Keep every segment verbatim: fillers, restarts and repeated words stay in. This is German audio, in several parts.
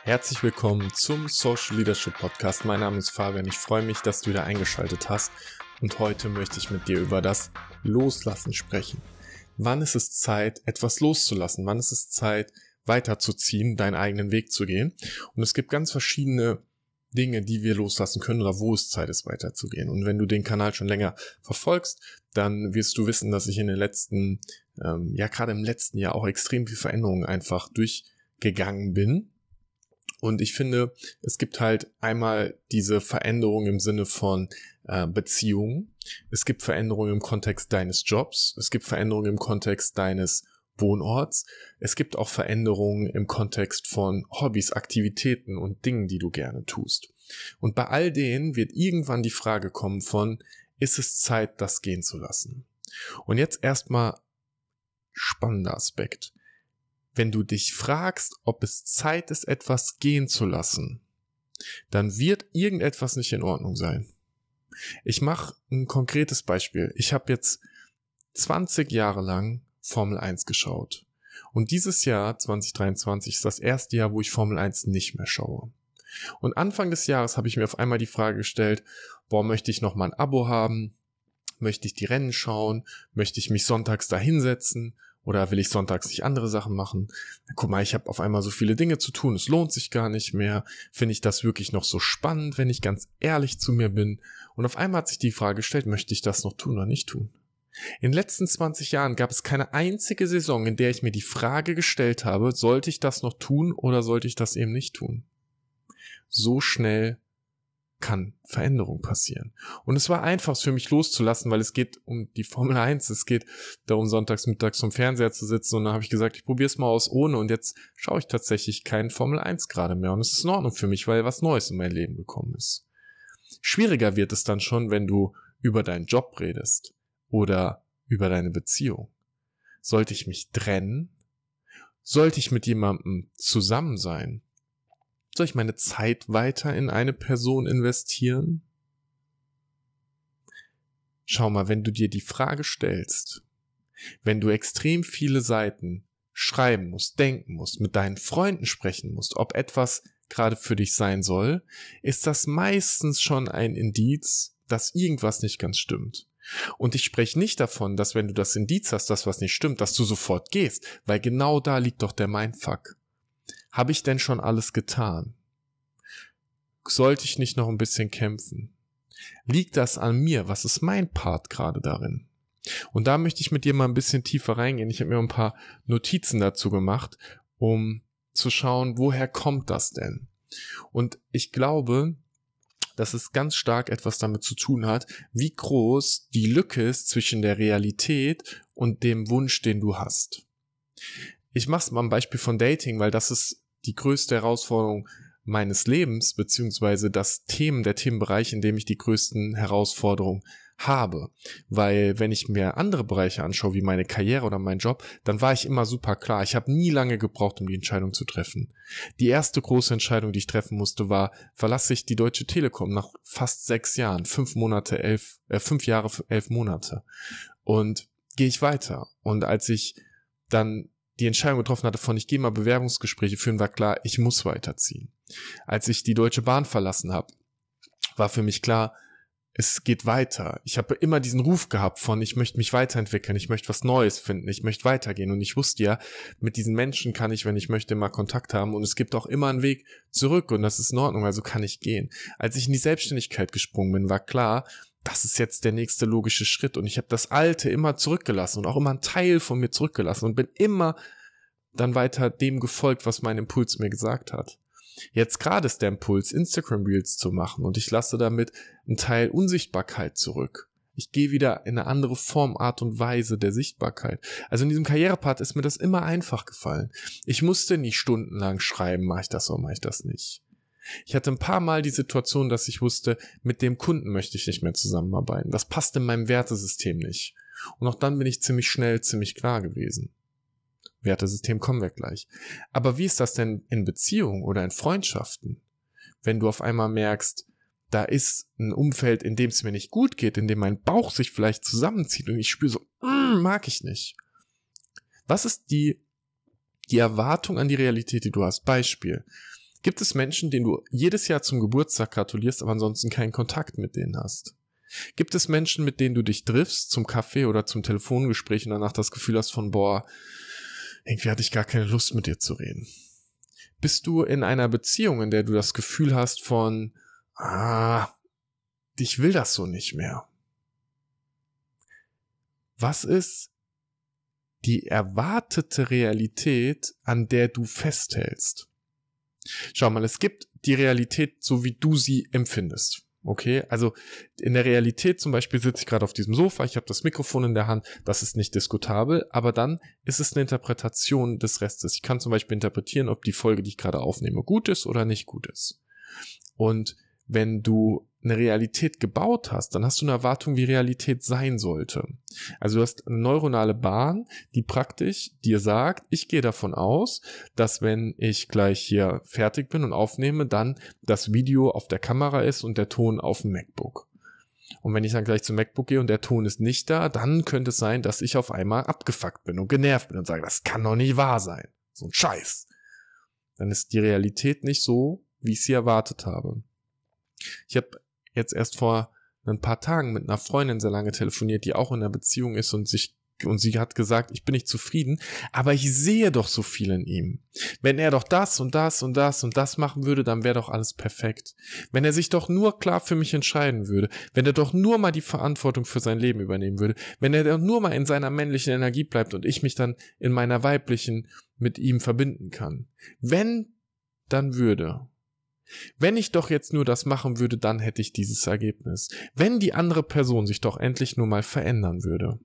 Herzlich willkommen zum Social Leadership Podcast. Mein Name ist Fabian. Ich freue mich, dass du wieder eingeschaltet hast. Und heute möchte ich mit dir über das Loslassen sprechen. Wann ist es Zeit, etwas loszulassen? Wann ist es Zeit, weiterzuziehen, deinen eigenen Weg zu gehen? Und es gibt ganz verschiedene Dinge, die wir loslassen können oder wo es Zeit ist, weiterzugehen. Und wenn du den Kanal schon länger verfolgst, dann wirst du wissen, dass ich in den letzten, ähm, ja gerade im letzten Jahr auch extrem viel Veränderungen einfach durchgegangen bin. Und ich finde, es gibt halt einmal diese Veränderung im Sinne von äh, Beziehungen. Es gibt Veränderungen im Kontext deines Jobs. Es gibt Veränderungen im Kontext deines Wohnorts. Es gibt auch Veränderungen im Kontext von Hobbys, Aktivitäten und Dingen, die du gerne tust. Und bei all denen wird irgendwann die Frage kommen von, ist es Zeit, das gehen zu lassen? Und jetzt erstmal spannender Aspekt. Wenn du dich fragst, ob es Zeit ist, etwas gehen zu lassen, dann wird irgendetwas nicht in Ordnung sein. Ich mache ein konkretes Beispiel. Ich habe jetzt zwanzig Jahre lang Formel eins geschaut. Und dieses Jahr, zwanzig dreiundzwanzig, ist das erste Jahr, wo ich Formel eins nicht mehr schaue. Und Anfang des Jahres habe ich mir auf einmal die Frage gestellt, boah, möchte ich noch mal ein Abo haben? Möchte ich die Rennen schauen? Möchte ich mich sonntags da hinsetzen? Oder will ich sonntags nicht andere Sachen machen? Guck mal, ich habe auf einmal so viele Dinge zu tun, es lohnt sich gar nicht mehr. Finde ich das wirklich noch so spannend, wenn ich ganz ehrlich zu mir bin? Und auf einmal hat sich die Frage gestellt, möchte ich das noch tun oder nicht tun? In den letzten zwanzig Jahren gab es keine einzige Saison, in der ich mir die Frage gestellt habe, sollte ich das noch tun oder sollte ich das eben nicht tun? So schnell kann Veränderung passieren. Und es war einfach für mich loszulassen, weil es geht um die Formel eins, es geht darum, sonntags mittags vom Fernseher zu sitzen und dann habe ich gesagt, ich probiere es mal aus ohne und jetzt schaue ich tatsächlich keinen Formel eins gerade mehr und es ist in Ordnung für mich, weil was Neues in mein Leben gekommen ist. Schwieriger wird es dann schon, wenn du über deinen Job redest oder über deine Beziehung. Sollte ich mich trennen? Sollte ich mit jemandem zusammen sein? Soll ich meine Zeit weiter in eine Person investieren? Schau mal, wenn du dir die Frage stellst, wenn du extrem viele Seiten schreiben musst, denken musst, mit deinen Freunden sprechen musst, ob etwas gerade für dich sein soll, ist das meistens schon ein Indiz, dass irgendwas nicht ganz stimmt. Und ich spreche nicht davon, dass wenn du das Indiz hast, dass was nicht stimmt, dass du sofort gehst, weil genau da liegt doch der Mindfuck. Habe ich denn schon alles getan? Sollte ich nicht noch ein bisschen kämpfen? Liegt das an mir? Was ist mein Part gerade darin? Und da möchte ich mit dir mal ein bisschen tiefer reingehen. Ich habe mir ein paar Notizen dazu gemacht, um zu schauen, woher kommt das denn? Und ich glaube, dass es ganz stark etwas damit zu tun hat, wie groß die Lücke ist zwischen der Realität und dem Wunsch, den du hast. Ich mache es mal am Beispiel von Dating, weil das ist die größte Herausforderung meines Lebens, beziehungsweise das Themen, der Themenbereich, in dem ich die größten Herausforderungen habe. Weil wenn ich mir andere Bereiche anschaue, wie meine Karriere oder mein Job, dann war ich immer super klar. Ich habe nie lange gebraucht, um die Entscheidung zu treffen. Die erste große Entscheidung, die ich treffen musste, war, verlasse ich die Deutsche Telekom nach fast sechs Jahren, fünf Monate, elf, äh, fünf Jahre, elf Monate. Und gehe ich weiter. Und als ich dann die Entscheidung getroffen hatte von, ich gehe mal Bewerbungsgespräche führen, war klar, ich muss weiterziehen. Als ich die Deutsche Bahn verlassen habe, war für mich klar, es geht weiter. Ich habe immer diesen Ruf gehabt von, ich möchte mich weiterentwickeln, ich möchte was Neues finden, ich möchte weitergehen. Und ich wusste ja, mit diesen Menschen kann ich, wenn ich möchte, mal Kontakt haben. Und es gibt auch immer einen Weg zurück und das ist in Ordnung, also kann ich gehen. Als ich in die Selbstständigkeit gesprungen bin, war klar, das ist jetzt der nächste logische Schritt. Und ich habe das Alte immer zurückgelassen und auch immer einen Teil von mir zurückgelassen und bin immer dann weiter dem gefolgt, was mein Impuls mir gesagt hat. Jetzt gerade ist der Impuls, Instagram Reels zu machen und ich lasse damit einen Teil Unsichtbarkeit zurück. Ich gehe wieder in eine andere Form, Art und Weise der Sichtbarkeit. Also in diesem Karrierepart ist mir das immer einfach gefallen. Ich musste nicht stundenlang schreiben, mache ich das oder mache ich das nicht. Ich hatte ein paar Mal die Situation, dass ich wusste, mit dem Kunden möchte ich nicht mehr zusammenarbeiten. Das passt in meinem Wertesystem nicht. Und auch dann bin ich ziemlich schnell, ziemlich klar gewesen. Wertesystem kommen wir gleich. Aber wie ist das denn in Beziehungen oder in Freundschaften? Wenn du auf einmal merkst, da ist ein Umfeld, in dem es mir nicht gut geht, in dem mein Bauch sich vielleicht zusammenzieht und ich spüre so, mm, mag ich nicht. Was ist die, die Erwartung an die Realität, die du hast? Beispiel. Gibt es Menschen, denen du jedes Jahr zum Geburtstag gratulierst, aber ansonsten keinen Kontakt mit denen hast? Gibt es Menschen, mit denen du dich triffst zum Kaffee oder zum Telefongespräch und danach das Gefühl hast von, boah, irgendwie hatte ich gar keine Lust mit dir zu reden? Bist du in einer Beziehung, in der du das Gefühl hast von, ah, ich will das so nicht mehr? Was ist die erwartete Realität, an der du festhältst? Schau mal, es gibt die Realität, so wie du sie empfindest. Okay, also in der Realität zum Beispiel sitze ich gerade auf diesem Sofa, ich habe das Mikrofon in der Hand, das ist nicht diskutabel, aber dann ist es eine Interpretation des Restes. Ich kann zum Beispiel interpretieren, ob die Folge, die ich gerade aufnehme, gut ist oder nicht gut ist. Und wenn du eine Realität gebaut hast, dann hast du eine Erwartung, wie Realität sein sollte. Also du hast eine neuronale Bahn, die praktisch dir sagt, ich gehe davon aus, dass wenn ich gleich hier fertig bin und aufnehme, dann das Video auf der Kamera ist und der Ton auf dem MacBook. Und wenn ich dann gleich zum MacBook gehe und der Ton ist nicht da, dann könnte es sein, dass ich auf einmal abgefuckt bin und genervt bin und sage, das kann doch nicht wahr sein. So ein Scheiß. Dann ist die Realität nicht so, wie ich sie erwartet habe. Ich habe jetzt erst vor ein paar Tagen mit einer Freundin sehr lange telefoniert, die auch in einer Beziehung ist und sich und sie hat gesagt, ich bin nicht zufrieden, aber ich sehe doch so viel in ihm. Wenn er doch das und das und das und das machen würde, dann wäre doch alles perfekt. Wenn er sich doch nur klar für mich entscheiden würde, wenn er doch nur mal die Verantwortung für sein Leben übernehmen würde, wenn er doch nur mal in seiner männlichen Energie bleibt und ich mich dann in meiner weiblichen mit ihm verbinden kann. Wenn, dann würde. Wenn ich doch jetzt nur das machen würde, dann hätte ich dieses Ergebnis. Wenn die andere Person sich doch endlich nur mal verändern würde.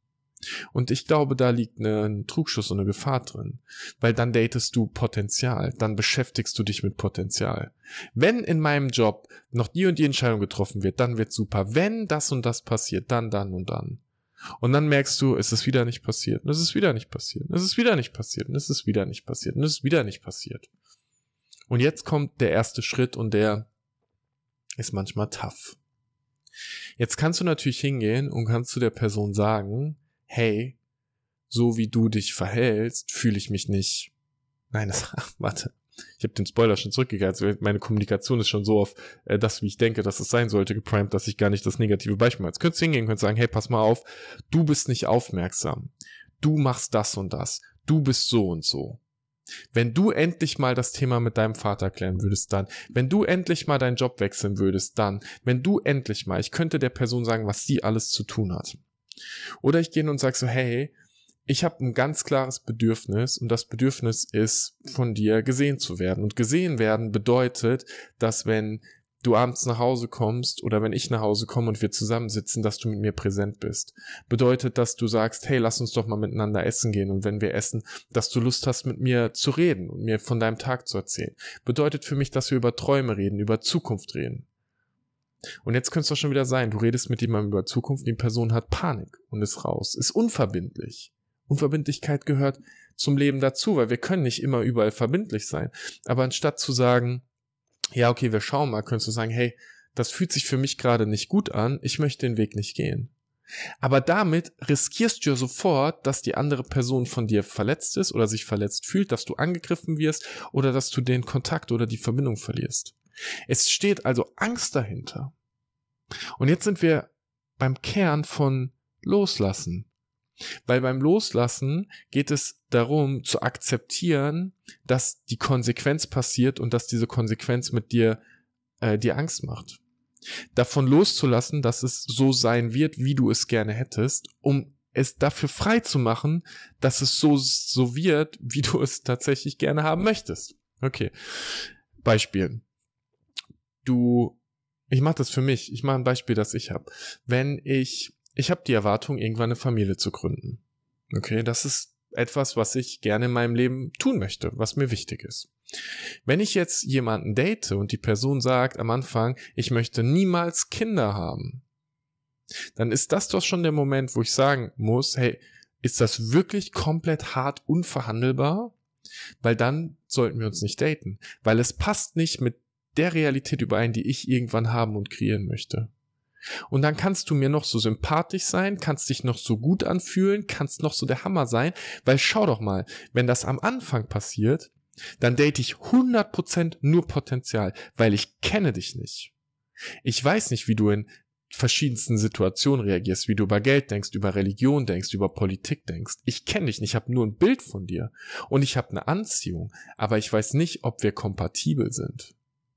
Und ich glaube, da liegt ein Trugschuss und eine Gefahr drin. Weil dann datest du Potenzial, dann beschäftigst du dich mit Potenzial. Wenn in meinem Job noch die und die Entscheidung getroffen wird, dann wird super. Wenn das und das passiert, dann, dann und dann. Und dann merkst du, es ist wieder nicht passiert, und es ist wieder nicht passiert, und es ist wieder nicht passiert, und es ist wieder nicht passiert, und es ist wieder nicht passiert. Und jetzt kommt der erste Schritt und der ist manchmal tough. Jetzt kannst du natürlich hingehen und kannst zu der Person sagen, hey, so wie du dich verhältst, fühle ich mich nicht. Nein, das, ach, warte, ich habe den Spoiler schon zurückgegangen. Also meine Kommunikation ist schon so auf äh, das, wie ich denke, dass es sein sollte, geprimed, dass ich gar nicht das negative Beispiel mache. Jetzt könntest du hingehen und sagen, hey, pass mal auf, du bist nicht aufmerksam. Du machst das und das. Du bist so und so. Wenn du endlich mal das Thema mit deinem Vater klären würdest, dann, wenn du endlich mal deinen Job wechseln würdest, dann, wenn du endlich mal, ich könnte der Person sagen, was sie alles zu tun hat. Oder ich gehe hin und sage so, hey, ich habe ein ganz klares Bedürfnis und das Bedürfnis ist, von dir gesehen zu werden. Und gesehen werden bedeutet, dass wenn du abends nach Hause kommst oder wenn ich nach Hause komme und wir zusammensitzen, dass du mit mir präsent bist. Bedeutet, dass du sagst, hey, lass uns doch mal miteinander essen gehen und wenn wir essen, dass du Lust hast, mit mir zu reden und mir von deinem Tag zu erzählen. Bedeutet für mich, dass wir über Träume reden, über Zukunft reden. Und jetzt könnte es doch schon wieder sein, du redest mit jemandem über Zukunft, die Person hat Panik und ist raus, ist unverbindlich. Unverbindlichkeit gehört zum Leben dazu, weil wir können nicht immer überall verbindlich sein. Aber anstatt zu sagen, ja, okay, wir schauen mal, könntest du sagen, hey, das fühlt sich für mich gerade nicht gut an, ich möchte den Weg nicht gehen. Aber damit riskierst du ja sofort, dass die andere Person von dir verletzt ist oder sich verletzt fühlt, dass du angegriffen wirst oder dass du den Kontakt oder die Verbindung verlierst. Es steht also Angst dahinter. Und jetzt sind wir beim Kern von Loslassen. Weil beim Loslassen geht es darum zu akzeptieren, dass die Konsequenz passiert und dass diese Konsequenz mit dir äh, dir Angst macht. Davon loszulassen, dass es so sein wird, wie du es gerne hättest, um es dafür frei zu machen, dass es so so wird, wie du es tatsächlich gerne haben möchtest. Okay, Beispiel. Du, ich mache das für mich. Ich mache ein Beispiel, das ich habe. Wenn ich Ich habe die Erwartung, irgendwann eine Familie zu gründen. Okay, das ist etwas, was ich gerne in meinem Leben tun möchte, was mir wichtig ist. Wenn ich jetzt jemanden date und die Person sagt am Anfang, ich möchte niemals Kinder haben, dann ist das doch schon der Moment, wo ich sagen muss, hey, ist das wirklich komplett hart unverhandelbar? Weil dann sollten wir uns nicht daten, weil es passt nicht mit der Realität überein, die ich irgendwann haben und kreieren möchte. Und dann kannst du mir noch so sympathisch sein, kannst dich noch so gut anfühlen, kannst noch so der Hammer sein, weil schau doch mal, wenn das am Anfang passiert, dann date ich hundert Prozent nur Potenzial, weil ich kenne dich nicht. Ich weiß nicht, wie du in verschiedensten Situationen reagierst, wie du über Geld denkst, über Religion denkst, über Politik denkst. Ich kenne dich nicht, ich habe nur ein Bild von dir und ich habe eine Anziehung, aber ich weiß nicht, ob wir kompatibel sind.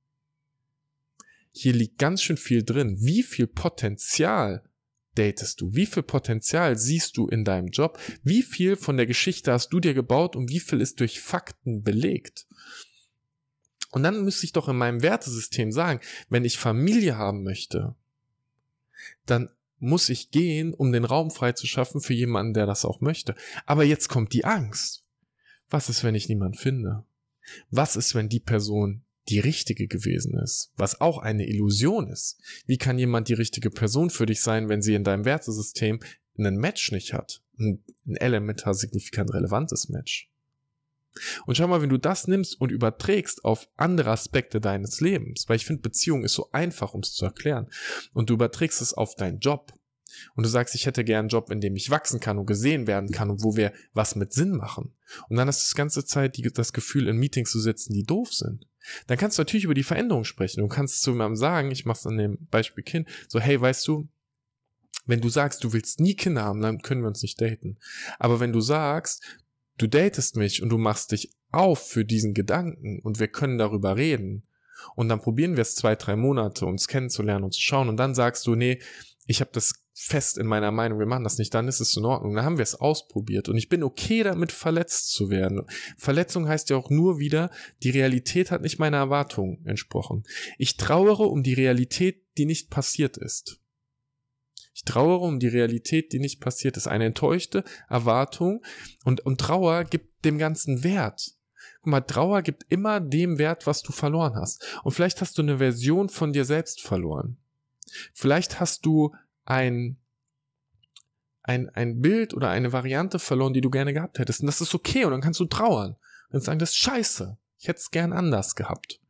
Hier liegt ganz schön viel drin. Wie viel Potenzial datest du? Wie viel Potenzial siehst du in deinem Job? Wie viel von der Geschichte hast du dir gebaut und wie viel ist durch Fakten belegt? Und dann müsste ich doch in meinem Wertesystem sagen, wenn ich Familie haben möchte, dann muss ich gehen, um den Raum frei zu schaffen für jemanden, der das auch möchte. Aber jetzt kommt die Angst. Was ist, wenn ich niemanden finde? Was ist, wenn die Person die richtige gewesen ist? Was auch eine Illusion ist. Wie kann jemand die richtige Person für dich sein, wenn sie in deinem Wertesystem einen Match nicht hat? Ein, ein elementar signifikant relevantes Match. Und schau mal, wenn du das nimmst und überträgst auf andere Aspekte deines Lebens, weil ich finde, Beziehung ist so einfach, um es zu erklären, und du überträgst es auf deinen Job und du sagst, ich hätte gern einen Job, in dem ich wachsen kann und gesehen werden kann und wo wir was mit Sinn machen. Und dann hast du die ganze Zeit die, das Gefühl, in Meetings zu sitzen, die doof sind. Dann kannst du natürlich über die Veränderung sprechen. Du kannst zu jemandem sagen, ich mach's an dem Beispiel Kind, so, hey, weißt du, wenn du sagst, du willst nie Kinder haben, dann können wir uns nicht daten. Aber wenn du sagst, du datest mich und du machst dich auf für diesen Gedanken und wir können darüber reden und dann probieren wir es zwei, drei Monate, uns kennenzulernen und zu schauen und dann sagst du, nee, ich habe das fest in meiner Meinung, wir machen das nicht, dann ist es in Ordnung. Dann haben wir es ausprobiert und ich bin okay damit, verletzt zu werden. Verletzung heißt ja auch nur wieder, die Realität hat nicht meiner Erwartung entsprochen. Ich trauere um die Realität, die nicht passiert ist. Ich trauere um die Realität, die nicht passiert ist. Eine enttäuschte Erwartung und, und Trauer gibt dem Ganzen Wert. Guck mal, Trauer gibt immer dem Wert, was du verloren hast. Und vielleicht hast du eine Version von dir selbst verloren. Vielleicht hast du ein, ein, ein Bild oder eine Variante verloren, die du gerne gehabt hättest. Und das ist okay und dann kannst du trauern und sagen, das ist scheiße. Ich hätte es gern anders gehabt.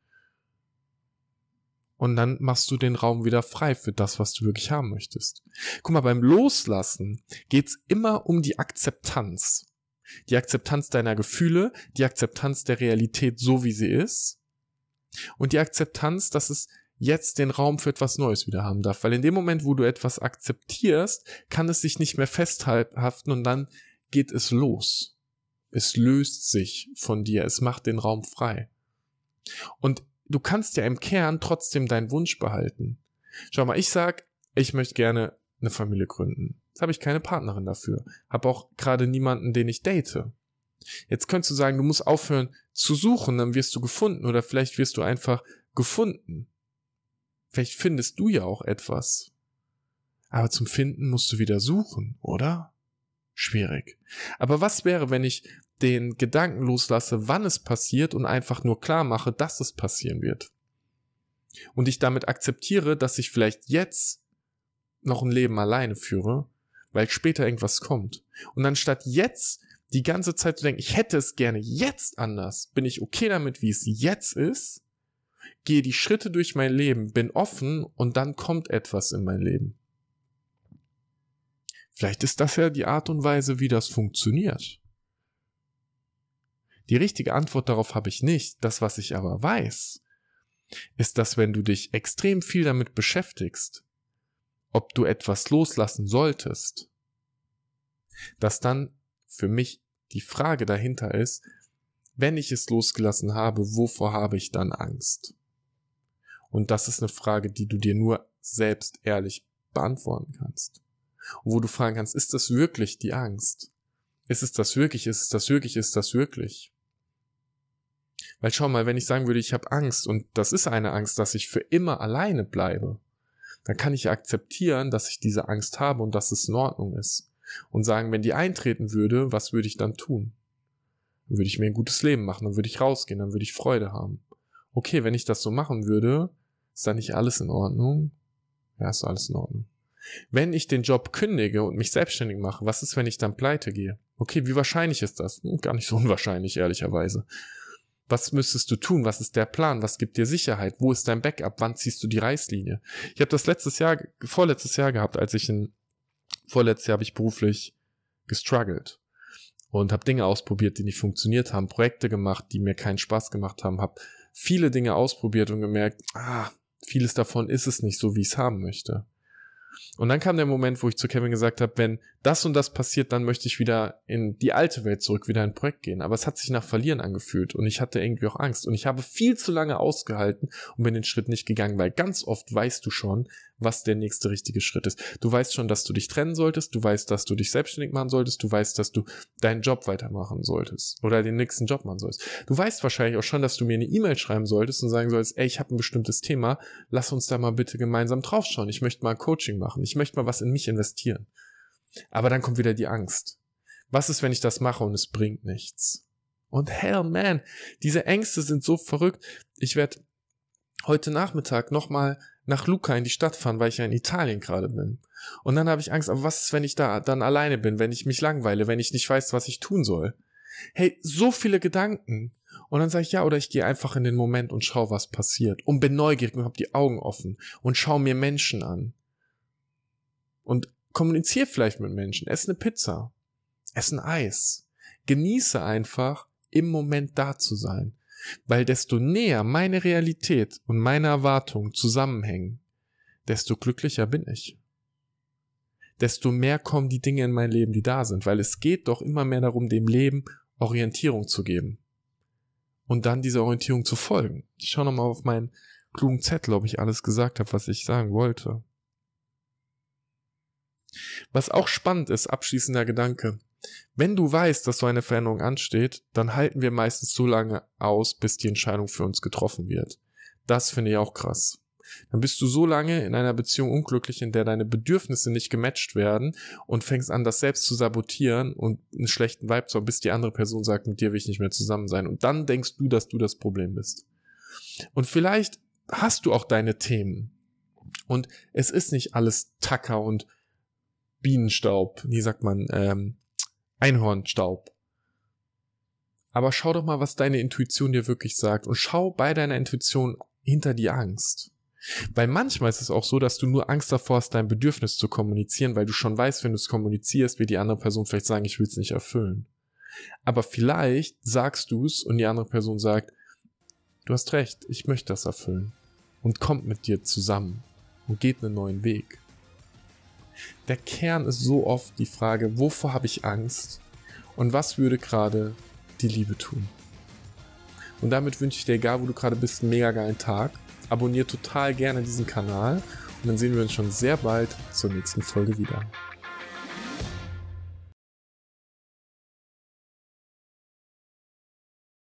Und dann machst du den Raum wieder frei für das, was du wirklich haben möchtest. Guck mal, beim Loslassen geht's immer um die Akzeptanz. Die Akzeptanz deiner Gefühle, die Akzeptanz der Realität so, wie sie ist. Und die Akzeptanz, dass es jetzt den Raum für etwas Neues wieder haben darf. Weil in dem Moment, wo du etwas akzeptierst, kann es sich nicht mehr festhaften und dann geht es los. Es löst sich von dir. Es macht den Raum frei. Und du kannst ja im Kern trotzdem deinen Wunsch behalten. Schau mal, ich sag, ich möchte gerne eine Familie gründen. Jetzt habe ich keine Partnerin dafür. Habe auch gerade niemanden, den ich date. Jetzt könntest du sagen, du musst aufhören zu suchen, dann wirst du gefunden oder vielleicht wirst du einfach gefunden. Vielleicht findest du ja auch etwas. Aber zum Finden musst du wieder suchen, oder? Schwierig. Aber was wäre, wenn ich den Gedanken loslasse, wann es passiert und einfach nur klar mache, dass es passieren wird. Und ich damit akzeptiere, dass ich vielleicht jetzt noch ein Leben alleine führe, weil später irgendwas kommt. Und anstatt jetzt die ganze Zeit zu denken, ich hätte es gerne jetzt anders, bin ich okay damit, wie es jetzt ist, gehe die Schritte durch mein Leben, bin offen und dann kommt etwas in mein Leben. Vielleicht ist das ja die Art und Weise, wie das funktioniert. Die richtige Antwort darauf habe ich nicht. Das, was ich aber weiß, ist, dass wenn du dich extrem viel damit beschäftigst, ob du etwas loslassen solltest, dass dann für mich die Frage dahinter ist, wenn ich es losgelassen habe, wovor habe ich dann Angst? Und das ist eine Frage, die du dir nur selbst ehrlich beantworten kannst. Und wo du fragen kannst, ist das wirklich die Angst? Ist es das wirklich? Ist es das wirklich? Ist das wirklich? Weil schau mal, wenn ich sagen würde, ich habe Angst und das ist eine Angst, dass ich für immer alleine bleibe, dann kann ich akzeptieren, dass ich diese Angst habe und dass es in Ordnung ist. Und sagen, wenn die eintreten würde, was würde ich dann tun? Dann würde ich mir ein gutes Leben machen, dann würde ich rausgehen, dann würde ich Freude haben. Okay, wenn ich das so machen würde, ist dann nicht alles in Ordnung? Ja, ist alles in Ordnung. Wenn ich den Job kündige und mich selbstständig mache, was ist, wenn ich dann pleite gehe? Okay, wie wahrscheinlich ist das? Hm, gar nicht so unwahrscheinlich, ehrlicherweise. Was müsstest du tun? Was ist der Plan? Was gibt dir Sicherheit? Wo ist dein Backup? Wann ziehst du die Reißlinie? Ich habe das letztes Jahr, vorletztes Jahr gehabt, als ich in, vorletztes Jahr habe ich beruflich gestruggelt. und habe Dinge ausprobiert, die nicht funktioniert haben, Projekte gemacht, die mir keinen Spaß gemacht haben, habe viele Dinge ausprobiert und gemerkt, ah, vieles davon ist es nicht so, wie ich es haben möchte. Und dann kam der Moment, wo ich zu Kevin gesagt habe, wenn das und das passiert, dann möchte ich wieder in die alte Welt zurück, wieder in ein Projekt gehen. Aber es hat sich nach Verlieren angefühlt und ich hatte irgendwie auch Angst. Und ich habe viel zu lange ausgehalten und bin den Schritt nicht gegangen, weil ganz oft weißt du schon, was der nächste richtige Schritt ist. Du weißt schon, dass du dich trennen solltest, du weißt, dass du dich selbstständig machen solltest, du weißt, dass du deinen Job weitermachen solltest oder den nächsten Job machen solltest. Du weißt wahrscheinlich auch schon, dass du mir eine E-Mail schreiben solltest und sagen solltest, ey, ich habe ein bestimmtes Thema, lass uns da mal bitte gemeinsam draufschauen. Ich möchte mal Coaching machen, ich möchte mal was in mich investieren. Aber dann kommt wieder die Angst. Was ist, wenn ich das mache und es bringt nichts? Und hell man, diese Ängste sind so verrückt. Ich werde heute Nachmittag nochmal nach Lucca in die Stadt fahren, weil ich ja in Italien gerade bin. Und dann habe ich Angst, aber was ist, wenn ich da dann alleine bin, wenn ich mich langweile, wenn ich nicht weiß, was ich tun soll? Hey, so viele Gedanken. Und dann sage ich ja, oder ich gehe einfach in den Moment und schaue, was passiert. Und bin neugierig und habe die Augen offen und schaue mir Menschen an. Und kommuniziere vielleicht mit Menschen. Esse eine Pizza. Esse ein Eis. Genieße einfach, im Moment da zu sein. Weil desto näher meine Realität und meine Erwartungen zusammenhängen, desto glücklicher bin ich. Desto mehr kommen die Dinge in mein Leben, die da sind. Weil es geht doch immer mehr darum, dem Leben Orientierung zu geben. Und dann dieser Orientierung zu folgen. Ich schaue nochmal auf meinen klugen Zettel, ob ich alles gesagt habe, was ich sagen wollte. Was auch spannend ist, abschließender Gedanke. Wenn du weißt, dass so eine Veränderung ansteht, dann halten wir meistens so lange aus, bis die Entscheidung für uns getroffen wird. Das finde ich auch krass. Dann bist du so lange in einer Beziehung unglücklich, in der deine Bedürfnisse nicht gematcht werden und fängst an, das selbst zu sabotieren und einen schlechten Vibe zu haben, bis die andere Person sagt, mit dir will ich nicht mehr zusammen sein. Und dann denkst du, dass du das Problem bist. Und vielleicht hast du auch deine Themen. Und es ist nicht alles Tacker und Bienenstaub, wie sagt man, ähm, Einhornstaub. Aber schau doch mal, was deine Intuition dir wirklich sagt und schau bei deiner Intuition hinter die Angst. Weil manchmal ist es auch so, dass du nur Angst davor hast, dein Bedürfnis zu kommunizieren, weil du schon weißt, wenn du es kommunizierst, wird die andere Person vielleicht sagen, ich will es nicht erfüllen. Aber vielleicht sagst du es und die andere Person sagt, du hast recht, ich möchte das erfüllen und kommt mit dir zusammen und geht einen neuen Weg. Der Kern ist so oft die Frage, wovor habe ich Angst und was würde gerade die Liebe tun? Und damit wünsche ich dir, egal wo du gerade bist, einen mega geilen Tag. Abonniere total gerne diesen Kanal und dann sehen wir uns schon sehr bald zur nächsten Folge wieder.